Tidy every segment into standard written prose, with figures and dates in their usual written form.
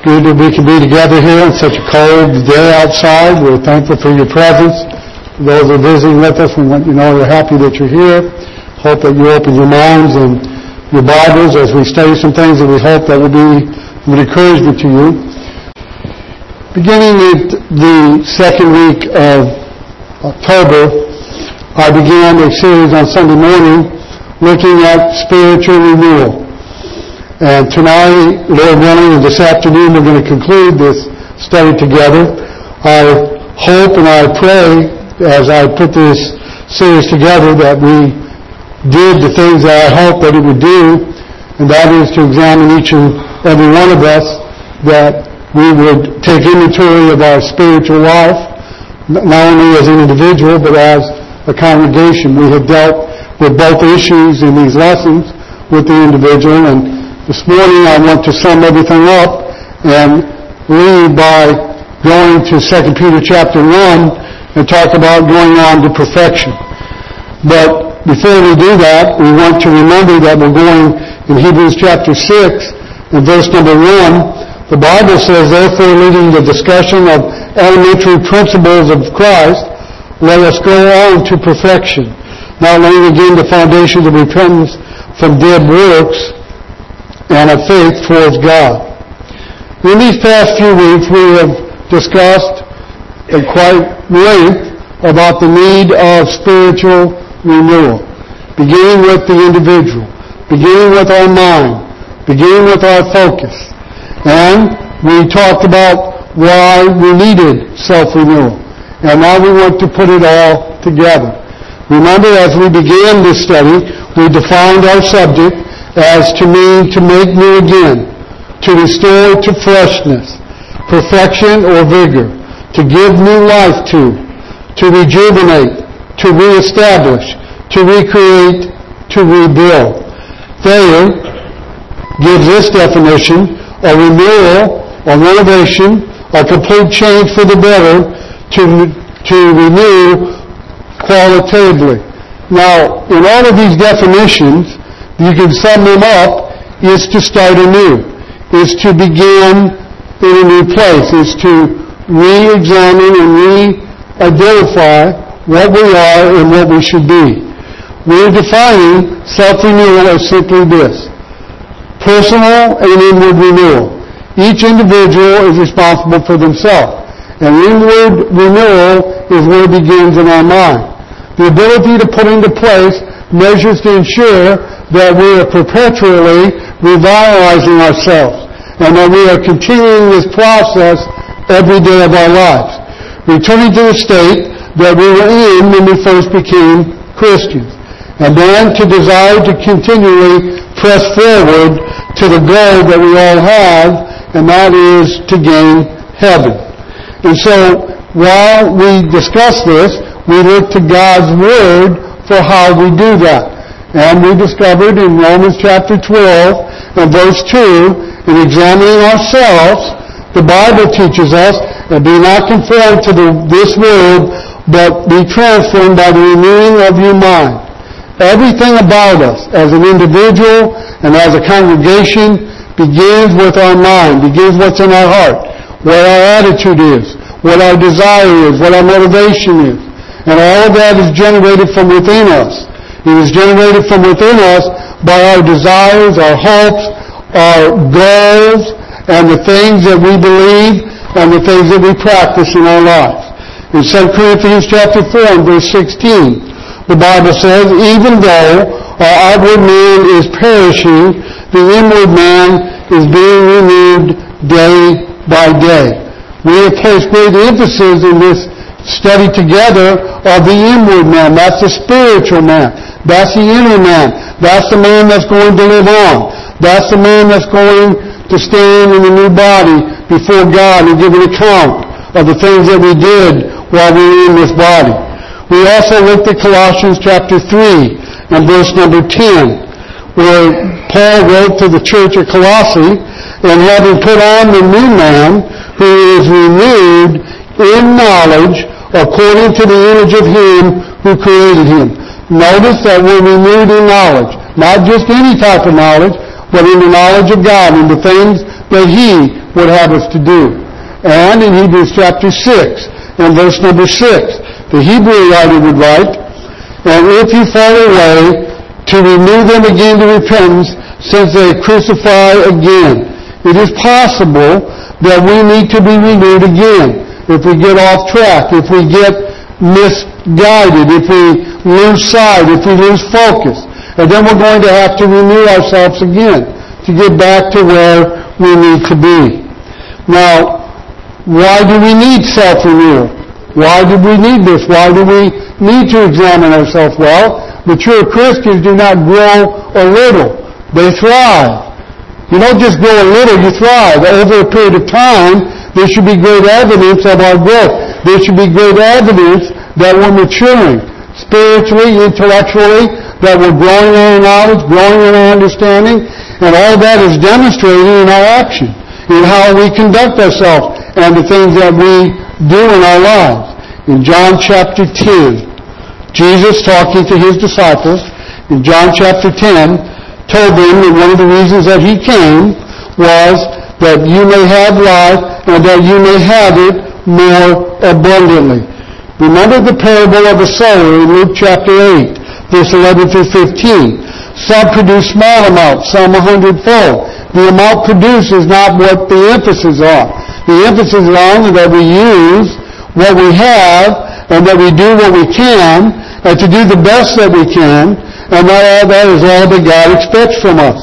Good that we can be together here on such a cold day outside. We're thankful for your presence. For those who are visiting with us, we want you to know we're happy that you're here. Hope that you open your minds and your Bibles as we study some things that we hope that will be an encouragement to you. Beginning with the second week of October, I began a series on Sunday morning looking at spiritual renewal. And tonight, Lord willing, and this afternoon, we're going to conclude this study together. I hope and I pray, as I put this series together, that we did the things that I hope that it would do, and that is to examine each and every one of us, that we would take inventory of our spiritual life, not only as an individual, but as a congregation. We have dealt with both issues in these lessons with the individual, and this morning I want to sum everything up and lead by going to 2 Peter chapter 1 and talk about going on to perfection. But before we do that, we want to remember that we're going in Hebrews chapter 6 and verse number 1. The Bible says, therefore, leading the discussion of elementary principles of Christ, let us go on to perfection, not laying again the foundations of repentance from dead works and of faith towards God. In these past few weeks, we have discussed at quite length about the need of spiritual renewal, beginning with the individual, beginning with our mind, beginning with our focus. And we talked about why we needed self-renewal. And now we want to put it all together. Remember, as we began this study, we defined our subject as to mean to make new again, to restore to freshness, perfection or vigor, to give new life to rejuvenate, to reestablish, to recreate, to rebuild. Thayer gives this definition: a renewal, a renovation, a complete change for the better, to renew qualitatively. Now, in all of these definitions, you can sum them up, is to start anew, is to begin in a new place, is to re-examine and re-identify what we are and what we should be. We're defining self-renewal as simply this: personal and inward renewal. Each individual is responsible for themselves, and inward renewal is where it begins in our mind. The ability to put into place measures to ensure that we are perpetually revitalizing ourselves and that we are continuing this process every day of our lives, returning to the state that we were in when we first became Christians, and then to desire to continually press forward to the goal that we all have, and that is to gain heaven. And so, while we discuss this, we look to God's Word for how we do that. And we discovered in Romans chapter 12 and verse 2, in examining ourselves, the Bible teaches us that be not conformed to this world, but be transformed by the renewing of your mind. Everything about us, as an individual and as a congregation, begins with our mind, begins what's in our heart, what our attitude is, what our desire is, what our motivation is. And all of that is generated from within us. It is generated from within us by our desires, our hopes, our goals, and the things that we believe and the things that we practice in our lives. In 2 Corinthians chapter 4 and verse 16, the Bible says, even though our outward man is perishing, the inward man is being renewed day by day. We have placed great emphasis in this study together of the inward man. That's the spiritual man. That's the inner man. That's the man that's going to live on. That's the man that's going to stand in a new body before God and give an account of the things that we did while we were in this body. We also looked at Colossians chapter 3 and verse number 10, where Paul wrote to the church at Colossae, and having put on the new man, who is renewed in knowledge according to the image of Him who created him. Notice that we're renewed in knowledge. Not just any type of knowledge, but in the knowledge of God, in the things that He would have us to do. And in Hebrews chapter 6, and verse number 6, the Hebrew writer would write, "And if you fall away, to renew them again to repentance, since they crucify again." It is possible that we need to be renewed again if we get off track, if we get misguided, if we lose sight, if we lose focus. And then we're going to have to renew ourselves again to get back to where we need to be. Now, why do we need self-renewal? Why do we need this? Why do we need to examine ourselves? Well, mature Christians do not grow a little. They thrive. You don't just grow a little, you thrive. Over a period of time, there should be great evidence of our growth. There should be great evidence that we're maturing. Spiritually, intellectually, that we're growing in our knowledge, growing in our understanding, and all that is demonstrated in our action, in how we conduct ourselves, and the things that we do in our lives. In John chapter 10, Jesus, talking to His disciples, in John chapter 10, told them that one of the reasons that He came was that you may have life and that you may have it more abundantly. Remember the parable of the sower in Luke chapter 8, verse 11 through 15. Some produce small amounts, some 100-fold. The amount produced is not what the emphasis on. The emphasis is on that we use what we have and that we do what we can and to do the best that we can, and not all that is all that God expects from us.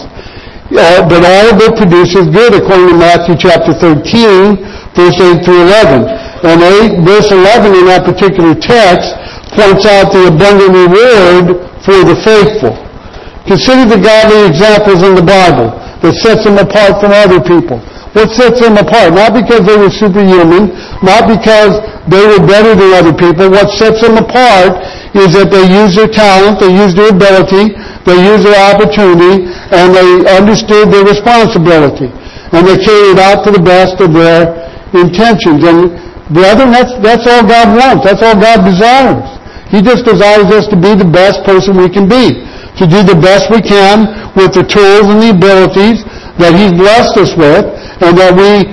But all of it produces good, according to Matthew chapter 13, verse 8 through 11. And verse 11 in that particular text points out the abundant reward for the faithful. Consider the godly examples in the Bible that sets them apart from other people. What sets them apart? Not because they were superhuman, not because they were better than other people. What sets them apart is that they used their talent, they used their ability, they used their opportunity, and they understood their responsibility. And they carried out to the best of their intentions. And brethren, that's all God wants. That's all God desires. He just desires us to be the best person we can be, to do the best we can with the tools and the abilities that He's blessed us with, and that we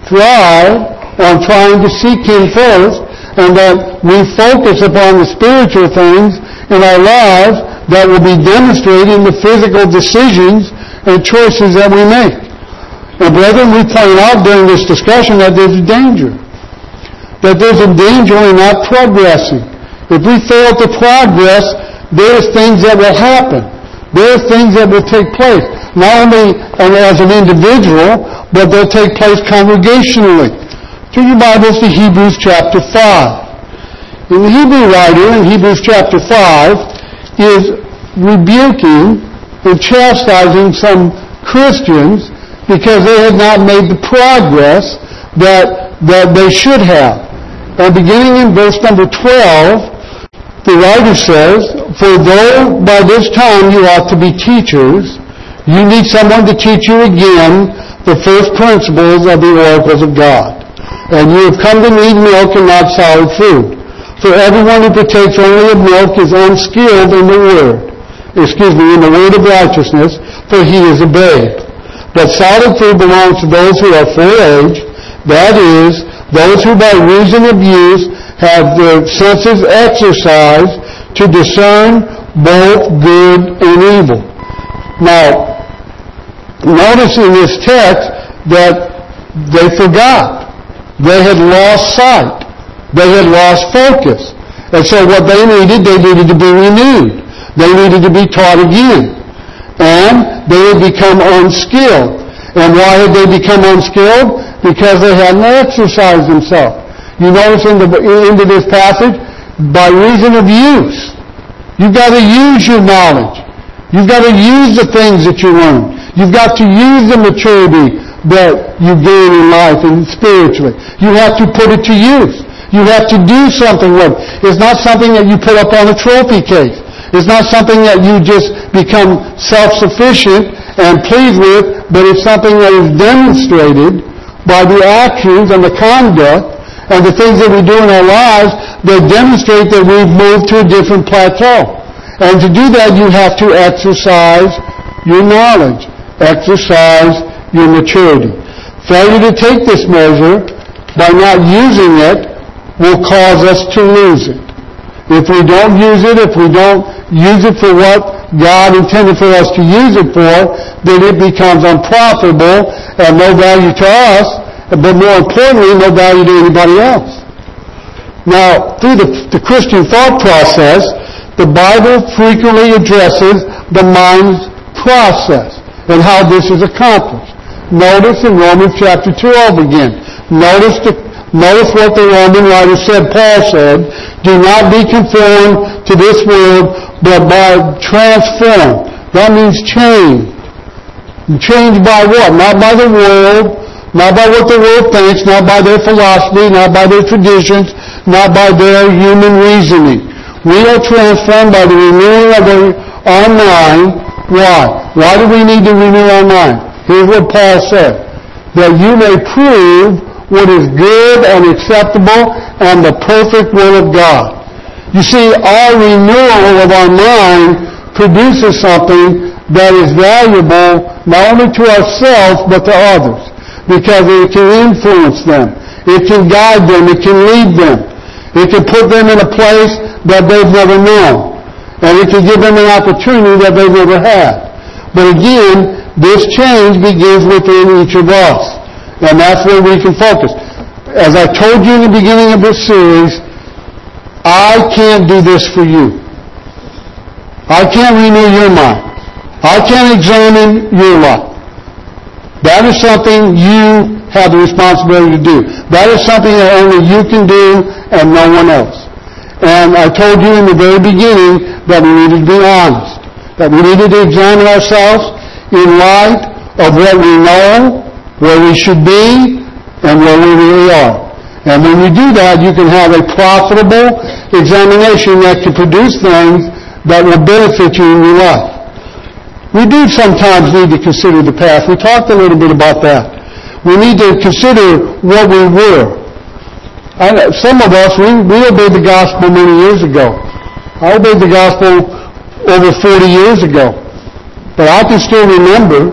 thrive on trying to seek Him first, and that we focus upon the spiritual things in our lives that will be demonstrated in the physical decisions and choices that we make. And brethren, we point out during this discussion that there's a danger. That there's a danger in not progressing. If we fail to progress, there's things that will happen. There's things that will take place. Not only as an individual, but they'll take place congregationally. Turn your Bibles to Hebrews chapter 5. And the Hebrew writer in Hebrews chapter 5 is rebuking and chastising some Christians because they had not made the progress that they should have. And beginning in verse number 12, the writer says, "For though by this time you ought to be teachers, you need someone to teach you again the first principles of the oracles of God. And you have come to need milk and not solid food. For everyone who partakes only of milk is unskilled in the word of righteousness, for he is a babe. But solid food belongs to those who are full age, that is, those who by reason of use have their senses exercised to discern both good and evil." Now, notice in this text that they forgot. They had lost sight. They had lost focus. And so what they needed to be renewed. They needed to be taught again. And they had become unskilled. And why had they become unskilled? Because they hadn't exercised themselves. You notice into this passage, by reason of use. You've got to use your knowledge. You've got to use the things that you learn. You've got to use the maturity that you gain in life and spiritually. You have to put it to use. You have to do something with it. It's not something that you put up on a trophy case. It's not something that you just become self-sufficient and pleased with, but it's something that is demonstrated by the actions and the conduct and the things that we do in our lives that demonstrate that we've moved to a different plateau. And to do that, you have to exercise your knowledge, exercise your maturity. Failure to take this measure by not using it will cause us to lose it. If we don't use it, if we don't use it for what God intended for us to use it for, then it becomes unprofitable and no value to us, but more importantly, no value to anybody else. Now, through the Christian thought process, the Bible frequently addresses the mind's process and how this is accomplished. Notice in Romans chapter 12 again. Notice what the Roman writer said, Paul said, do not be conformed to this world, but by transformed. That means changed. Changed by what? Not by the world, not by what the world thinks, not by their philosophy, not by their traditions, not by their human reasoning. We are transformed by the renewing of our mind. Why? Why do we need to renew our mind? Here's what Paul said. That you may prove what is good and acceptable and the perfect will of God. You see, our renewal of our mind produces something that is valuable not only to ourselves but to others, because it can influence them, it can guide them, it can lead them, it can put them in a place that they've never known, and it can give them an opportunity that they've never had. But again, this change begins within each of us, and that's where we can focus. As I told you in the beginning of this series, I can't do this for you. I can't renew your mind. I can't examine your life. That is something you have the responsibility to do. That is something that only you can do and no one else. And I told you in the very beginning that we needed to be honest, that we needed to examine ourselves in light of what we know, where we should be, and where we really are. And when you do that, you can have a profitable examination that can produce things that will benefit you in your life. We do sometimes need to consider the past. We talked a little bit about that. We need to consider what we were. Some of us, we obeyed the gospel many years ago. I obeyed the gospel over 40 years ago. But I can still remember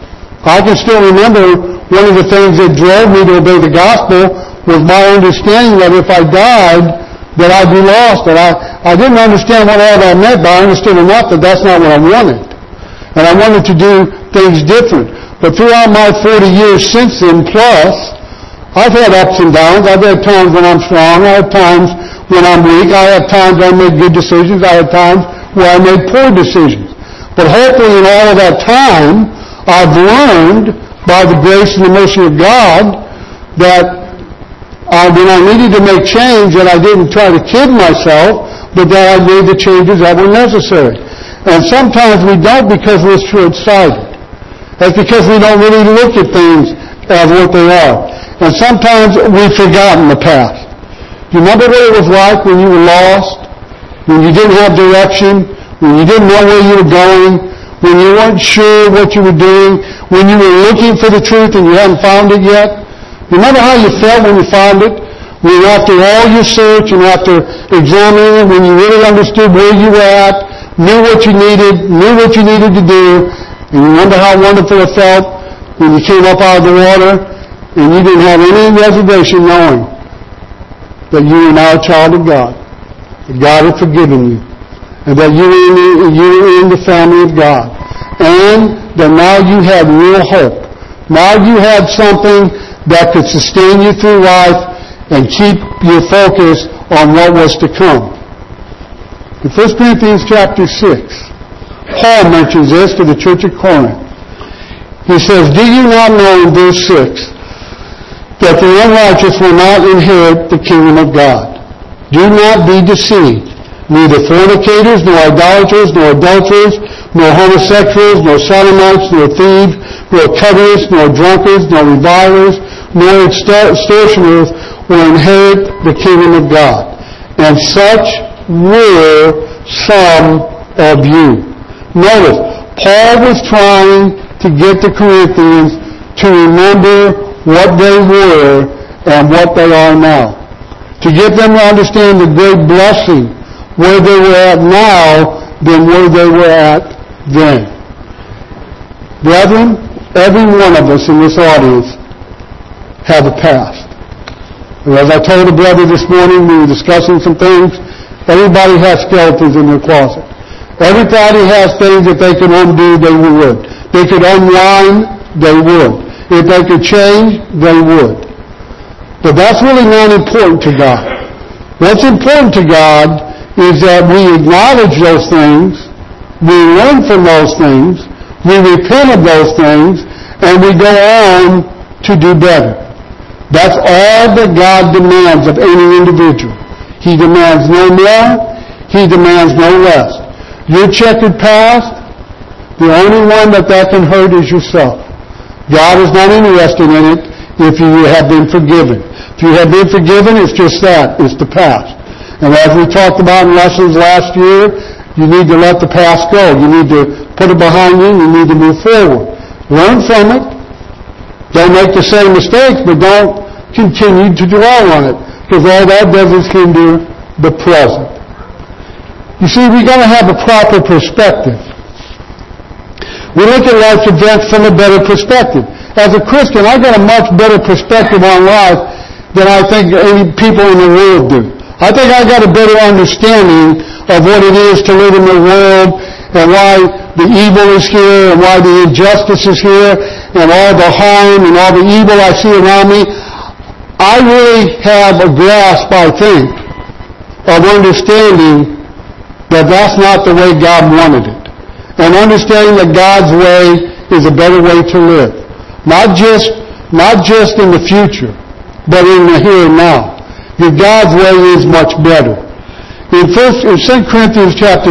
one of the things that drove me to obey the gospel was my understanding that if I died, that I'd be lost. That I didn't understand what all that meant, but I understood enough that that's not what I wanted. And I wanted to do things different. But throughout my 40 years since then, plus, I've had ups and downs. I've had times when I'm strong. I have times when I'm weak. I have times when I made good decisions. I have times where I made poor decisions. But hopefully in all of that time, I've learned by the grace and the mercy of God that when I needed to make change, that I didn't try to kid myself, but that I made the changes that were necessary. And sometimes we don't because we're short-sighted. That's because we don't really look at things as what they are. And sometimes we've forgotten the past. Do you remember what it was like when you were lost? When you didn't have direction? When you didn't know where you were going? When you weren't sure what you were doing? When you were looking for the truth and you hadn't found it yet? Remember how you felt when you found it? When after all your search and after examining it, when you really understood where you were at, knew what you needed to do, and you remember how wonderful it felt when you came up out of the water and you didn't have any reservation knowing that you were now a child of God, that God had forgiven you, and that you were in the family of God, and that now you had real hope. Now you had something that could sustain you through life and keep your focus on what was to come. In 1 Corinthians chapter 6, Paul mentions this to the church at Corinth. He says, do you not know in verse 6 that the unrighteous will not inherit the kingdom of God? Do not be deceived. Neither fornicators, nor idolaters, nor adulterers, nor homosexuals, nor sodomites, nor thieves, nor covetous, nor drunkards, nor revilers, nor extortioners will inherit the kingdom of God. And such were some of you. Notice, Paul was trying to get the Corinthians to remember what they were and what they are now. To get them to understand the great blessing where they were at now than where they were at then. Brethren, every one of us in this audience have a past. And as I told a brother this morning, we were discussing some things. Everybody has skeletons in their closet. Everybody has things that they could undo, they would. They could unwind, they would. If they could change, they would. But that's really not important to God. What's important to God is that we acknowledge those things, we learn from those things, we repent of those things, and we go on to do better. That's all that God demands of any individual. He demands no more, He demands no less. Your checkered past, the only one that can hurt is yourself. God is not interested in it if you have been forgiven. If you have been forgiven, it's just that. It's the past. And as we talked about in lessons last year, you need to let the past go. You need to put it behind you. You need to move forward. Learn from it. Don't make the same mistakes, but don't continue to dwell on it, because all that does is hinder the present. You see, we've got to have a proper perspective. We look at life's events from a better perspective. As a Christian, I've got a much better perspective on life than I think any people in the world do. I think I've got a better understanding of what it is to live in the world, and why the evil is here, and why the injustice is here, and all the harm and all the evil I see around me. I really have a grasp, I think, of understanding that that's not the way God wanted it. And understanding that God's way is a better way to live. Not just in the future, but in the here and now. God's way is much better. In 2 Corinthians chapter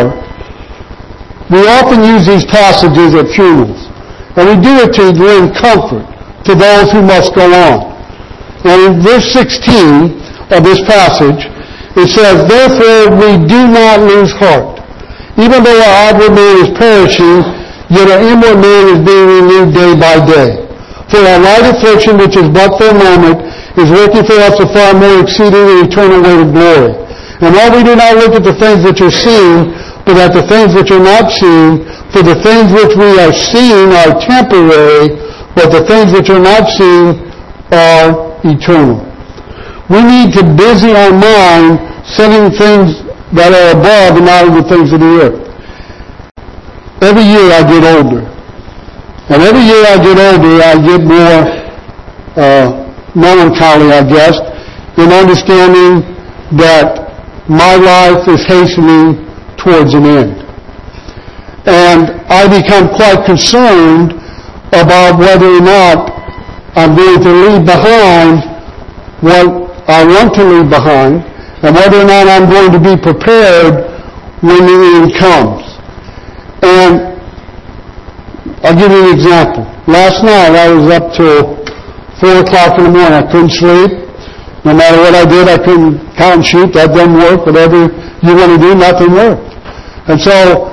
4, we often use these passages at funerals. And we do it to bring comfort to those who must go on. And in verse 16 of this passage, it says, "Therefore we do not lose heart. Even though our outward man is perishing, yet our inward man is being renewed day by day. For our light affliction, which is but for a moment, is working for us a far more exceeding eternal weight of glory. And while we do not look at the things which are seen, but at the things which are not seen, for the things which we are seeing are temporary, but the things which are not seen are eternal." We need to busy our mind setting things that are above and not the things of the earth. Every year I get older. And every year I get older, I get more melancholy, I guess, in understanding that my life is hastening towards an end. And I become quite concerned about whether or not I'm going to leave behind what I want to leave behind, and whether or not I'm going to be prepared when the end comes. And I'll give you an example. Last night I was up till 4 o'clock in the morning. I couldn't sleep. No matter what I did, I couldn't count and shoot. That didn't work. Whatever you want to do, nothing worked. And so,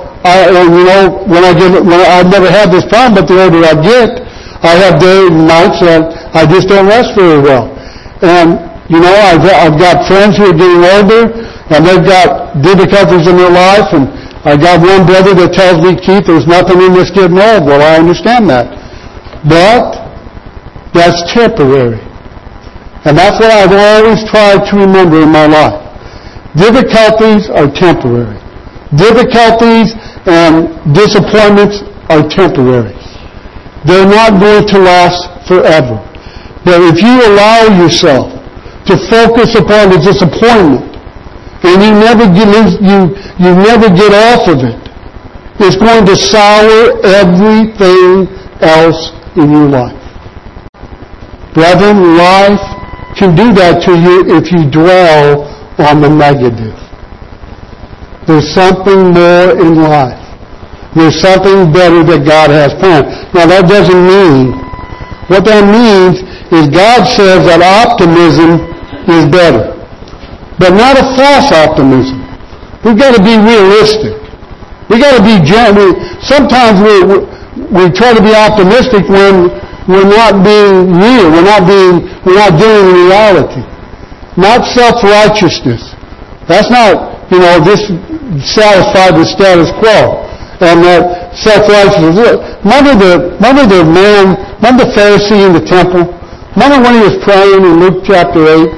I've never had this problem, but the older I get, I have days and nights that I just don't rest very well. And, I've got friends who are getting older, and they've got difficulties in their life, and I got one brother that tells me, "Keith, there's nothing in this getting old." Well, I understand that. But that's temporary. And that's what I've always tried to remember in my life. Difficulties are temporary. Difficulties and disappointments are temporary. They're not going to last forever. But if you allow yourself to focus upon the disappointment, and you never get off of it, it's going to sour everything else in your life. Brethren, life can do that to you if you dwell on the negative. There's something more in life. There's something better that God has planned. Now that doesn't mean, what that means is God says that optimism is better. But not a false optimism. We've got to be realistic. We've got to be genuine. Sometimes we try to be optimistic when we're not being real. We're not dealing with reality. Not self-righteousness. That's not, dissatisfied with status quo. And self-righteousness. Remember the Pharisee in the temple? Remember when he was praying in Luke chapter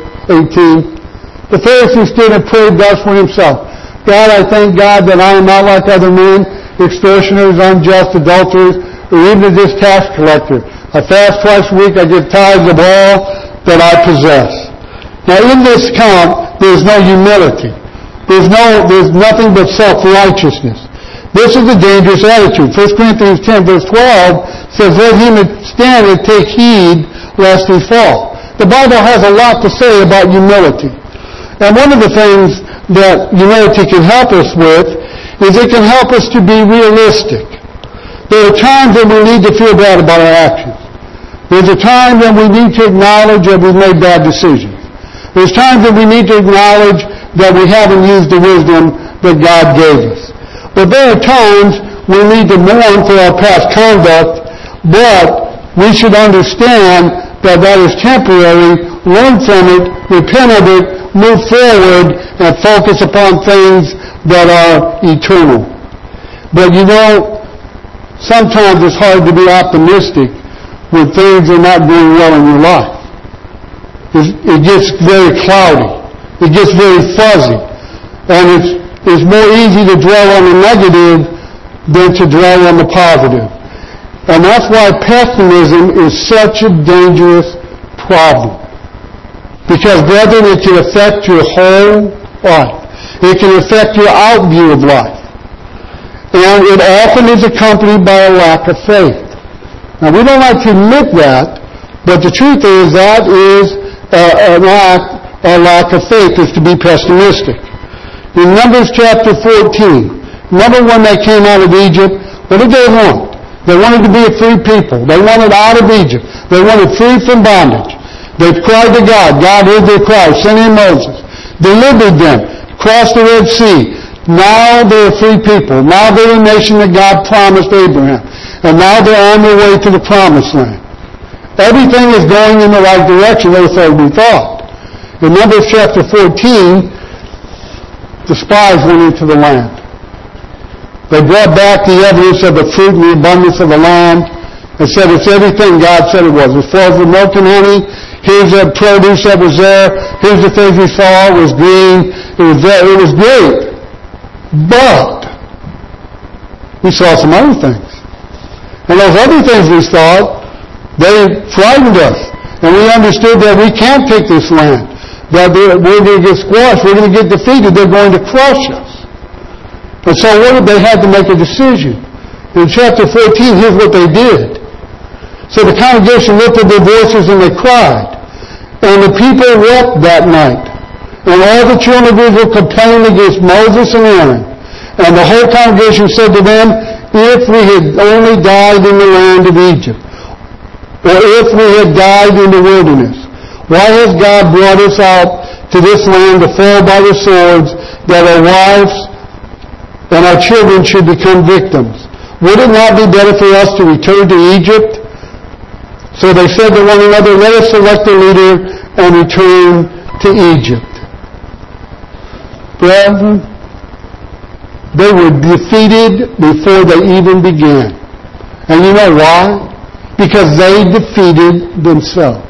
18? The Pharisee stood and prayed thus for himself. God, I thank God that I am not like other men, extortioners, unjust, adulterers, or even this tax collector. I fast twice a week. I give tithes of all that I possess. Now in this account, there's no humility. There's nothing but self-righteousness. This is a dangerous attitude. 1 Corinthians 10 verse 12 says, let him stand and take heed lest he fall. The Bible has a lot to say about humility. And one of the things that humility can help us with is it can help us to be realistic. There are times when we need to feel bad about our actions. There's a time when we need to acknowledge that we've made bad decisions. There's times when we need to acknowledge that we haven't used the wisdom that God gave us. But there are times we need to mourn for our past conduct, but we should understand that that is temporary, learn from it, repent of it, move forward, and focus upon things that are eternal. But sometimes it's hard to be optimistic when things are not going well in your life. It gets very cloudy. It gets very fuzzy. And it's more easy to dwell on the negative than to dwell on the positive. And that's why pessimism is such a dangerous problem. Because, brethren, it can affect your whole life. It can affect your outview of life. And it often is accompanied by a lack of faith. Now, we don't like to admit that, but the truth is that is a lack of faith, is to be pessimistic. In Numbers chapter 14, remember when they came out of Egypt? What did they want? They wanted to be a free people. They wanted out of Egypt. They wanted free from bondage. They cried to God. God heard their cry, sent in Moses, delivered them, crossed the Red Sea. Now they're a free people. Now they're a nation that God promised Abraham. And now they're on their way to the promised land. Everything is going in the right direction, they thought. In Numbers chapter 14, the spies went into the land. They brought back the evidence of the fruit and the abundance of the land and said it's everything God said it was. As far as the milk and honey, here's the produce that was there. Here's the things we saw. It was green. It was there. It was great. But we saw some other things. And those other things we saw, they frightened us. And we understood that we can't take this land. That we're going to get squashed. We're going to get defeated. They're going to crush us. And so they had to make a decision. In chapter 14, here's what they did. So the congregation lifted their voices and they cried. And the people wept that night. And all the children of Israel complained against Moses and Aaron. And the whole congregation said to them, if we had only died in the land of Egypt, or if we had died in the wilderness, why has God brought us out to this land to fall by the swords, that our wives and our children should become victims? Would it not be better for us to return to Egypt? So they said to one another, let us select a leader and return to Egypt. Brethren, they were defeated before they even began. And you know why? Because they defeated themselves.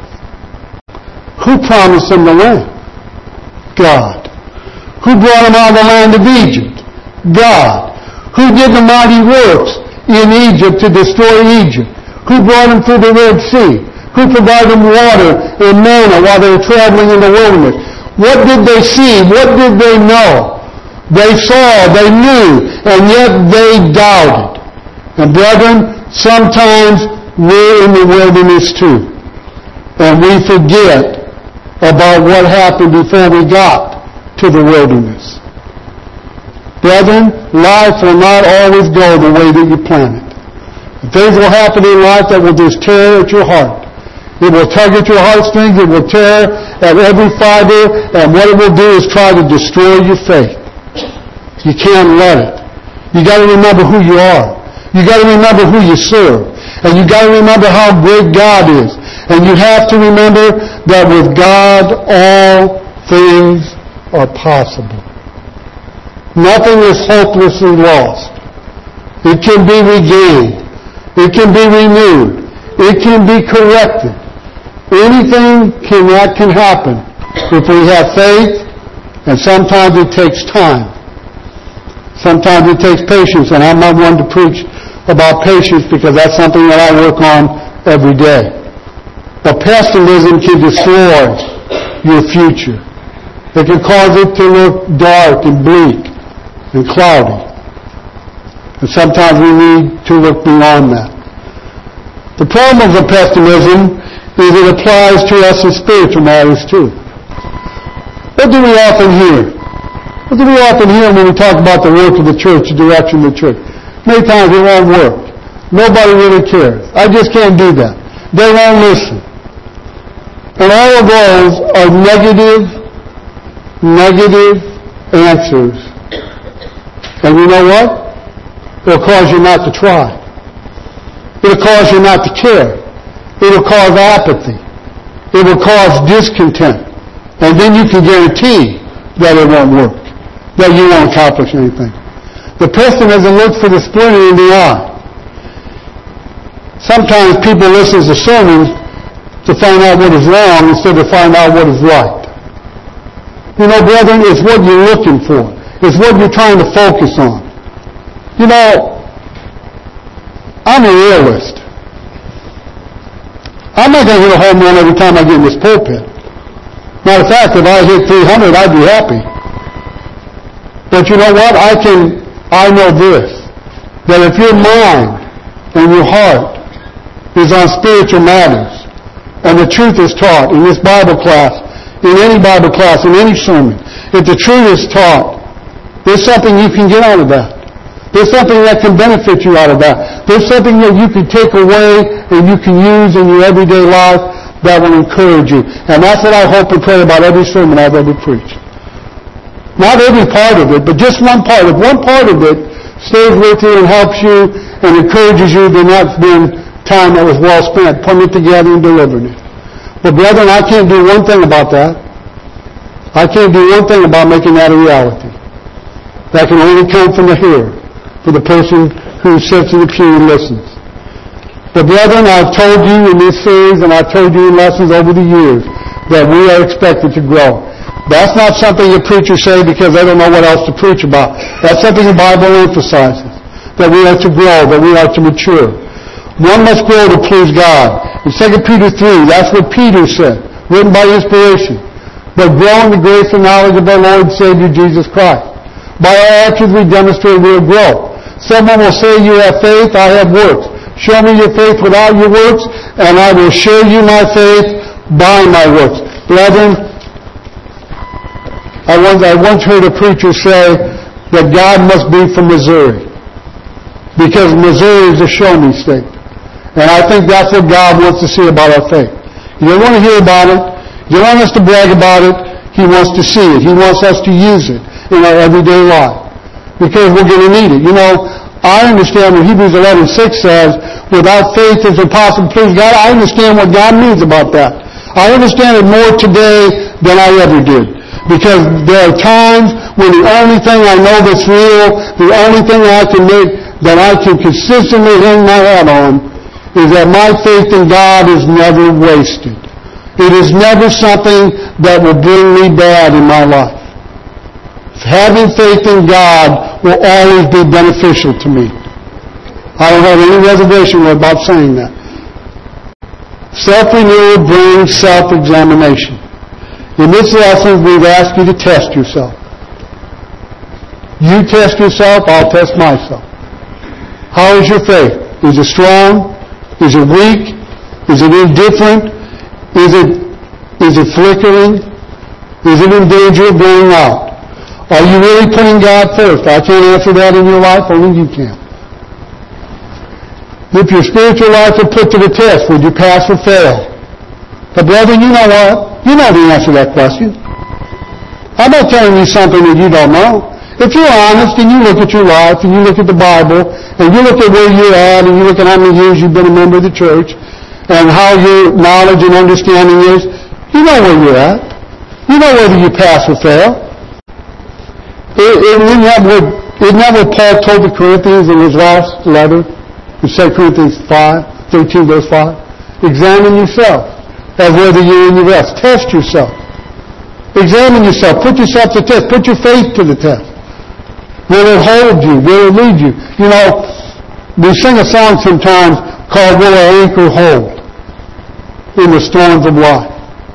Who promised them the land? God. Who brought them out of the land of Egypt? God. Who did the mighty works in Egypt to destroy Egypt? Who brought them through the Red Sea? Who provided them water and manna while they were traveling in the wilderness? What did they see? What did they know? They saw, they knew, and yet they doubted. And brethren, sometimes we're in the wilderness too. And we forget about what happened before we got to the wilderness. Brethren, life will not always go the way that you plan it. Things will happen in life that will just tear at your heart. It will tug at your heartstrings. It will tear at every fiber. And what it will do is try to destroy your faith. You can't let it. You got to remember who you are. You got to remember who you serve. And you got to remember how great God is. And you have to remember that with God all things are possible. Nothing is hopelessly lost. It can be regained. It can be renewed. It can be corrected. Anything that can happen if we have faith, and sometimes it takes time. Sometimes it takes patience, and I'm not one to preach about patience because that's something that I work on every day. But pessimism can destroy your future. It can cause it to look dark and bleak and cloudy. And sometimes we need to look beyond that. The problem of pessimism is it applies to us in spiritual matters too. What do we often hear? What do we often hear when we talk about the work of the church, the direction of the church? Many times it won't work. Nobody really cares. I just can't do that. They won't listen. And all of those are negative answers. And you know what? It'll cause you not to try. It'll cause you not to care. It'll cause apathy. It will cause discontent. And then you can guarantee that it won't work, that you won't accomplish anything. The pessimism looks for the splinter in the eye. Sometimes people listen to sermons to find out what is wrong instead of find out what is right. You know, brethren, it's what you're looking for. It's what you're trying to focus on. You know, I'm a realist. I'm not going to hit a home run every time I get in this pulpit. Matter of fact, if I hit 300, I'd be happy. But you know what? I know this, that if your mind and your heart is on spiritual matters, and the truth is taught in this Bible class, in any Bible class, in any sermon, if the truth is taught, there's something you can get out of that. There's something that can benefit you out of that. There's something that you can take away and you can use in your everyday life that will encourage you. And that's what I hope and pray about every sermon I've ever preached. Not every part of it, but just one part. If one part of it stays with you and helps you and encourages you, then that's been time that was well spent putting it together and delivering it. But brethren, I can't do one thing about that. I can't do one thing about making that a reality. That can only come from the hearer, for the person who sits in the pew and listens. But brethren, I've told you in this series and I've told you in lessons over the years that we are expected to grow. That's not something the preachers say because they don't know what else to preach about. That's something the Bible emphasizes, that we are to grow, that we are to mature. One must grow to please God. In 2 Peter 3, that's what Peter said, written by inspiration. But grow in the grace and knowledge of our Lord and Savior Jesus Christ. By our actions we demonstrate we'll grow. Someone will say, you have faith, I have works. Show me your faith without your works, and I will show you my faith by my works. Brethren, I once heard a preacher say that God must be from Missouri, because Missouri is a show-me state. And I think that's what God wants to see about our faith. He doesn't want to hear about it. He doesn't want us to brag about it. He wants to see it. He wants us to use it in our everyday life, because we're going to need it. You know, I understand what Hebrews 11:6 says, without faith it's impossible to please God. I understand what God means about that. I understand it more today than I ever did. Because there are times when the only thing I know that's real, the only thing that I can consistently hang my hat on, is that my faith in God is never wasted. It is never something that will bring me bad in my life. Having faith in God will always be beneficial to me. I don't have any reservation about saying that. Self-renewal brings self-examination. In this lesson, we've asked you to test yourself. You test yourself, I'll test myself. How is your faith? Is it strong? Is it weak? Is it indifferent? Is it flickering? Is it in danger of going out? Are you really putting God first? I can't answer that in your life, only you can. If your spiritual life were put to the test, would you pass or fail? But brethren, you know what? You know the answer to that question. I'm not telling you something that you don't know. If you're honest and you look at your life and you look at the Bible and you look at where you're at and you look at how many years you've been a member of the church and how your knowledge and understanding is, you know where you're at. You know whether you pass or fail. Isn't that what Paul told the Corinthians in his last letter? In 2 Corinthians 13 verse 5? Examine yourself. as whether you're in your rest. Test yourself. Examine yourself. Put yourself to the test. Put your faith to the test. Will it hold you? Will it lead you? You know, we sing a song sometimes called Will Our Anchor Hold in the Storms of Life.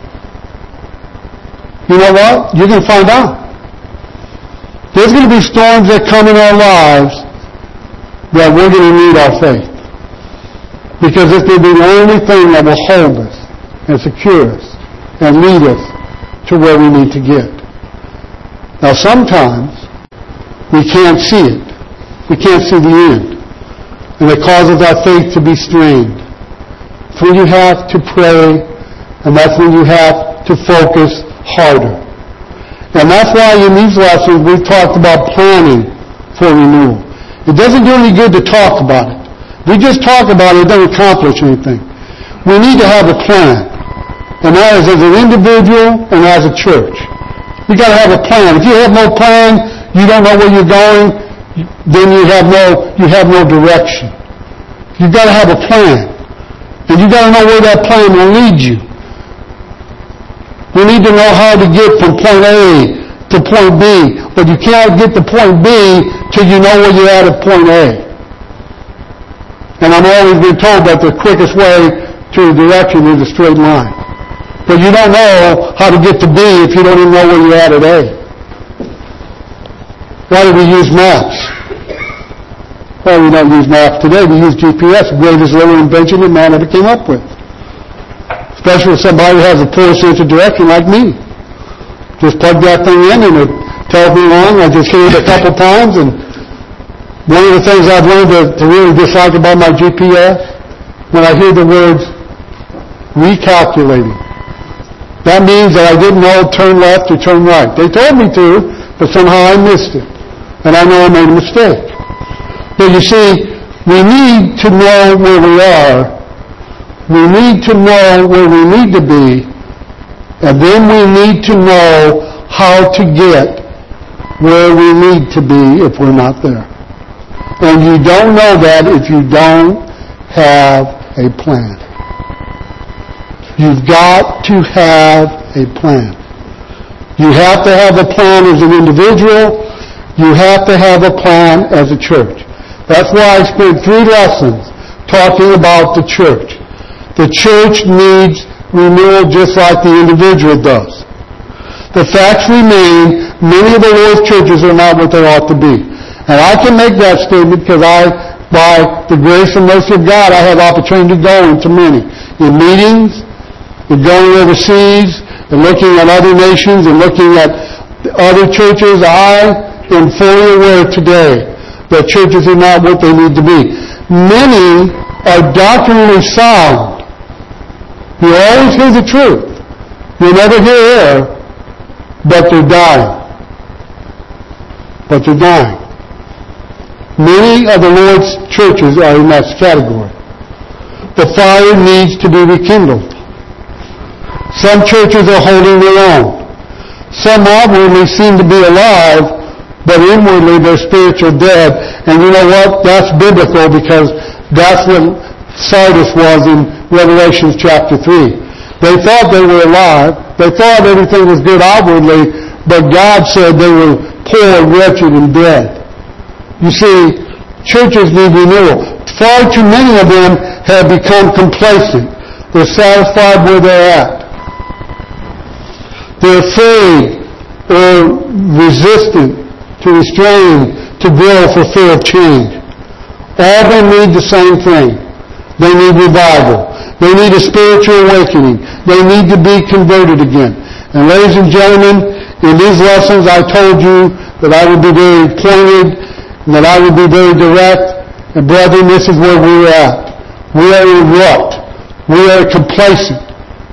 You know what? You're going to find out. There's going to be storms that come in our lives that we're going to need our faith. Because it's going to be the only thing that will hold us and secure us and lead us to where we need to get. Now sometimes we can't see it. We can't see the end. And it causes our faith to be strained. That's when you have to pray, and that's when you have to focus harder. And that's why in these lessons we talked about planning for renewal. It doesn't do any good to talk about it. We just talk about it, it doesn't accomplish anything. We need to have a plan. And that is as an individual and as a church. You've got to have a plan. If you have no plan, you don't know where you're going, then you have no direction. You've got to have a plan. And you've got to know where that plan will lead you. You need to know how to get from point A to point B. But you can't get to point B till you know where you're at point A. And I'm always been told that the quickest way to a direction is a straight line. But you don't know how to get to B if you don't even know where you're at A. Why do we use maps? Well, we don't use maps today. We use GPS, the greatest little invention that man ever came up with. Especially if somebody has a poor sense of direction like me. Just plug that thing in and it tells me along. I just hear it a couple times, and one of the things I've learned to really dislike about my GPS, when I hear the words recalculating. That means that I didn't know turn left or turn right. They told me to, but somehow I missed it. And I know I made a mistake. But you see, we need to know where we are. We need to know where we need to be. And then we need to know how to get where we need to be if we're not there. And you don't know that if you don't have a plan. You've got to have a plan. You have to have a plan as an individual. You have to have a plan as a church. That's why I spent 3 lessons talking about the church. The church needs renewal just like the individual does. The facts remain, many of the Lord's churches are not what they ought to be. And I can make that statement because by the grace and mercy of God, I have opportunity to go into many. In meetings, in going overseas, and looking at other nations, and looking at other churches, I am fully aware today that churches are not what they need to be. Many are doctrinally sound. You always hear the truth. You never hear error, but they're dying. But they're dying. Many of the Lord's churches are in that category. The fire needs to be rekindled. Some churches are holding their own. Some outwardly seem to be alive, but inwardly they're spiritual dead. And you know what? That's biblical because that's what Sardis was in Revelation chapter 3. They thought they were alive. They thought everything was good outwardly, but God said they were poor, wretched, and dead. You see, churches need renewal. Far too many of them have become complacent. They're satisfied where they're at. They're afraid or resistant to restrain, to grow for fear of change. All of them need the same thing. They need revival. They need a spiritual awakening. They need to be converted again. And ladies and gentlemen, in these lessons I told you that I would be very pointed, and that I would be very direct. And brethren, this is where we're at. We are in rut. We are complacent.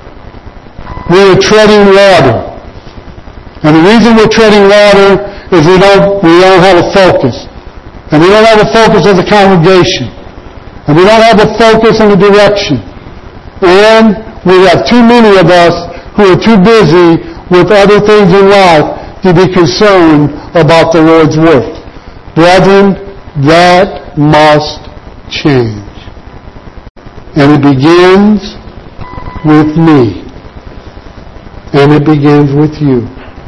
We are treading water. And the reason we're treading water is we don't have a focus. And we don't have a focus as a congregation. And we don't have a focus and a direction. And we have too many of us who are too busy with other things in life to be concerned about the Lord's work. Brethren, that must change. And it begins with me. And it begins with you.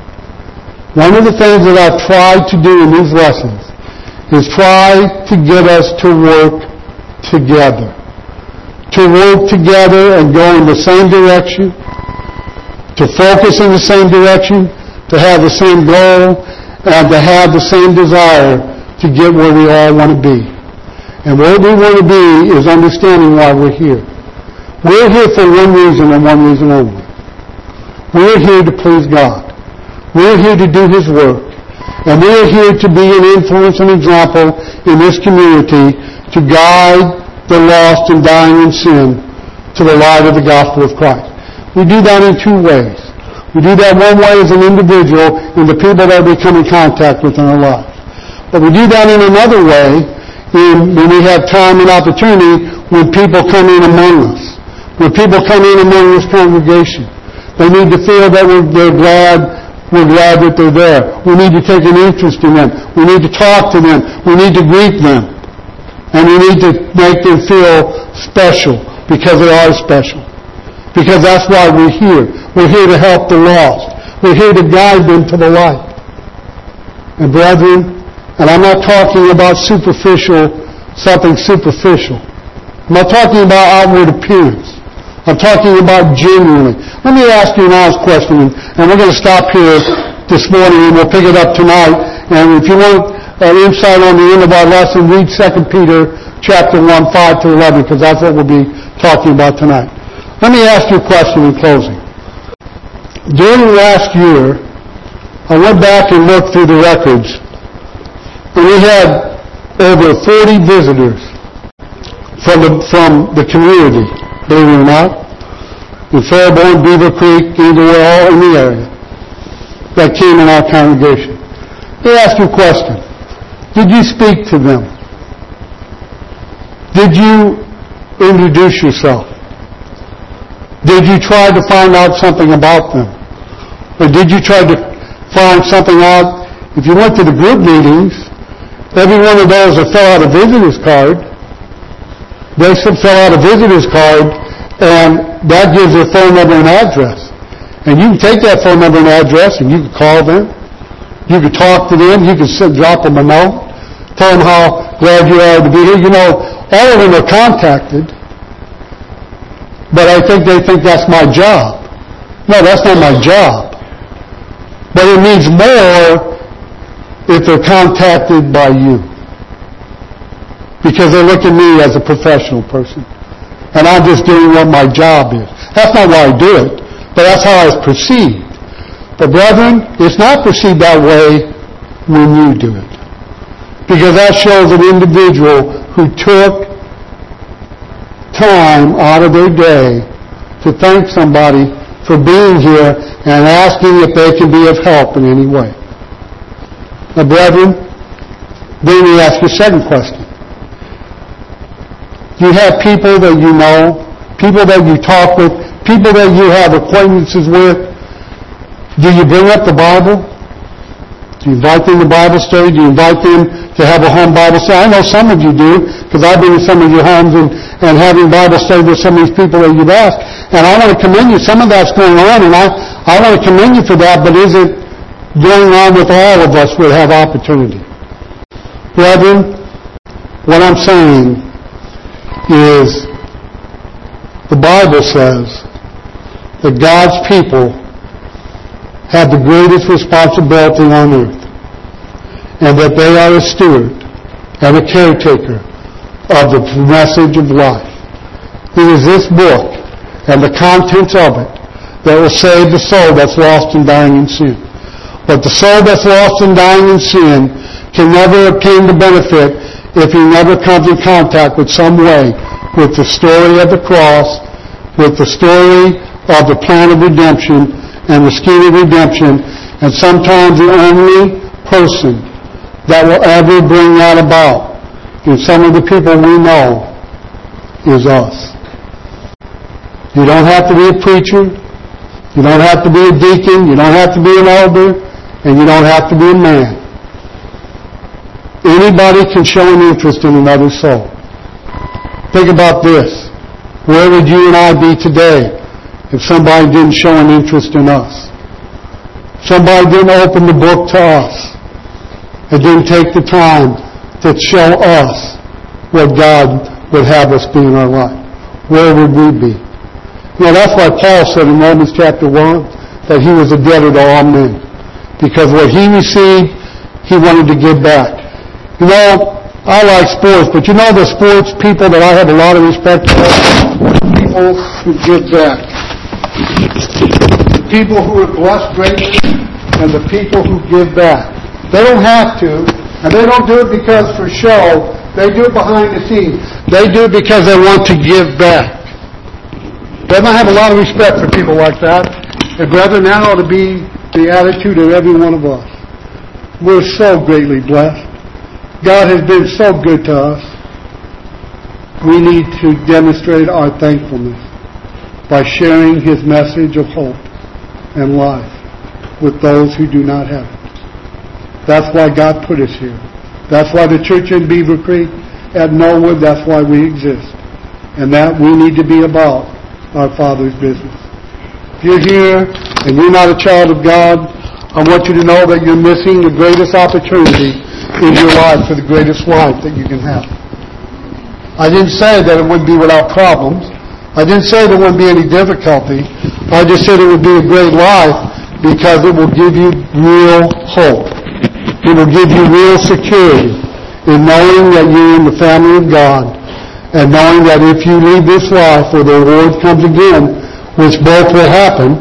One of the things that I've tried to do in these lessons is try to get us to work together. To work together and go in the same direction, to focus in the same direction, to have the same goal, and to have the same desire to get where we all want to be. And where we want to be is understanding why we're here. We're here for one reason and one reason only. We're here to please God. We're here to do His work. And we're here to be an influence and example in this community to guide the lost and dying in sin to the light of the gospel of Christ. We do that in two ways. We do that one way as an individual in the people that we come in contact with in our lives. But we do that in another way when we have time and opportunity when people come in among us. When people come in among this congregation. They need to feel that we're glad that they're there. We need to take an interest in them. We need to talk to them. We need to greet them. And we need to make them feel special because they are special. Because that's why we're here. We're here to help the lost. We're here to guide them to the light. And brethren, and I'm not talking about something superficial. I'm not talking about outward appearance. I'm talking about genuinely. Let me ask you an honest question, and we're going to stop here this morning, and we'll pick it up tonight. And if you want an insight on the end of our lesson, read 2 Peter chapter 1, 5 to 11, because that's what we'll be talking about tonight. Let me ask you a question in closing. During last year, I went back and looked through the records, and we had over 40 visitors from the community, believe it or not, in Fairborn, Beaver Creek, Inglewood, all in the area, that came in our congregation. They asked you a question. Did you speak to them? Did you introduce yourself? Did you try to find out something about them? Or did you try to find something out? If you went to the group meetings, every one of those that fill out a visitor's card, they should fill out a visitor's card, and that gives their phone number and address. And you can take that phone number and address, and you can call them. You can talk to them. You can drop them a note. Tell them how glad you are to be here. You know, all of them are contacted, but I think they think that's my job. No, that's not my job. But it means more if they're contacted by you. Because they look at me as a professional person. And I'm just doing what my job is. That's not why I do it, but that's how it's perceived. But brethren, it's not perceived that way when you do it. Because that shows an individual who took time out of their day to thank somebody for being here and asking if they can be of help in any way. Now, brethren, then we ask you a second question. You have people that you know, people that you talk with, people that you have acquaintances with. Do you bring up the Bible? Do you invite them to Bible study? Do you invite them to have a home Bible study? I know some of you do, because I've been in some of your homes and having Bible study with some of these people that you've asked. And I want to commend you. Some of that's going on, and I want to commend you for that, but is it going on with all of us who have opportunity? Brethren, what I'm saying is the Bible says that God's people have the greatest responsibility on earth, and that they are a steward and a caretaker of the message of life. It is this book and the contents of it that will save the soul that's lost and dying in sin. But the soul that's lost and dying in sin can never obtain the benefit if he never comes in contact with some way with the story of the cross, with the story of the plan of redemption and the scheme of redemption. And sometimes the only person that will ever bring that about in some of the people we know is us. You don't have to be a preacher. You don't have to be a deacon. You don't have to be an elder. And you don't have to be a man. Anybody can show an interest in another soul. Think about this. Where would you and I be today if somebody didn't show an interest in us. Somebody didn't open the book to us. It didn't take the time to show us what God would have us be in our life. Where would we be? That's why Paul said in Romans chapter 1 that he was a debtor to all men. Because what he received, he wanted to give back. I like sports, but the sports people that I have a lot of respect for are people who give back. The people who are blessed greatly and the people who give back. They don't have to, and they don't do it because for show. They do it behind the scenes. They do it because they want to give back. Doesn't I have a lot of respect for people like that? And brethren, that ought to be the attitude of every one of us. We're so greatly blessed. God has been so good to us. We need to demonstrate our thankfulness by sharing His message of hope and life with those who do not have it. That's why God put us here. That's why the church in Beaver Creek at Norwood, that's why we exist. And that we need to be about our Father's business. If you're here and you're not a child of God, I want you to know that you're missing the greatest opportunity in your life for the greatest life that you can have. I didn't say that it wouldn't be without problems. I didn't say there wouldn't be any difficulty. I just said it would be a great life because it will give you real hope. It will give you real security in knowing that you're in the family of God and knowing that if you leave this life or the Lord comes again, which both will happen,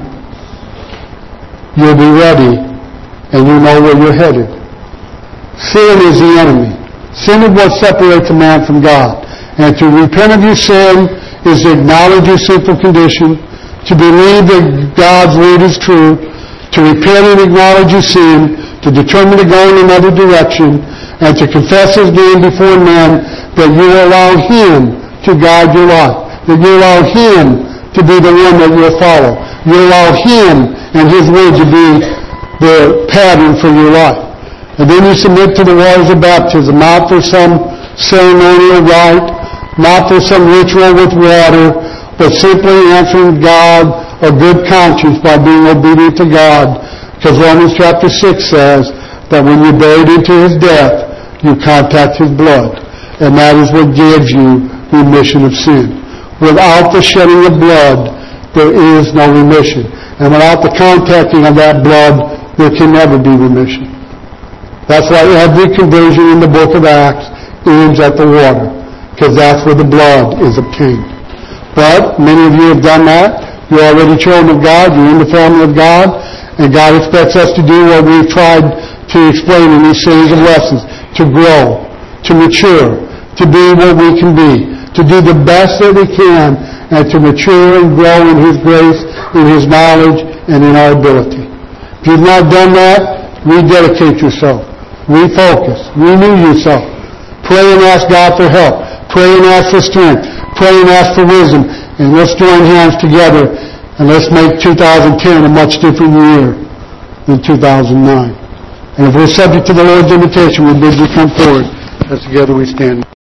you'll be ready and you know where you're headed. Sin is the enemy. Sin is what separates a man from God. And to repent of your sin is to acknowledge your sinful condition, to believe that God's word is true, to repent and acknowledge your sin, to determine to go in another direction, and to confess His name before men, that you allow Him to guide your life, that you allow Him to be the one that you'll follow. You allow Him and His word to be the pattern for your life. And then you submit to the waters of baptism, not for some ceremonial rite, not for some ritual with water, but simply answering God a good conscience by being obedient to God. Because Romans chapter 6 says that when you're buried into His death, you contact His blood. And that is what gives you remission of sin. Without the shedding of blood, there is no remission. And without the contacting of that blood, there can never be remission. That's why every conversion in the book of Acts aims at the water, because that's where the blood is obtained. But many of you have done that. You're already children of God. You're in the family of God. And God expects us to do what we've tried to explain in these series of lessons, to grow, to mature, to be what we can be, to do the best that we can, and to mature and grow in His grace, in His knowledge, and in our ability. If you've not done that, rededicate yourself. Refocus. Renew yourself. Pray and ask God for help. Pray and ask for strength. Pray and ask for wisdom. And let's join hands together and let's make 2010 a much different year than 2009. And if we're subject to the Lord's invitation, we bid you come forward as together we stand.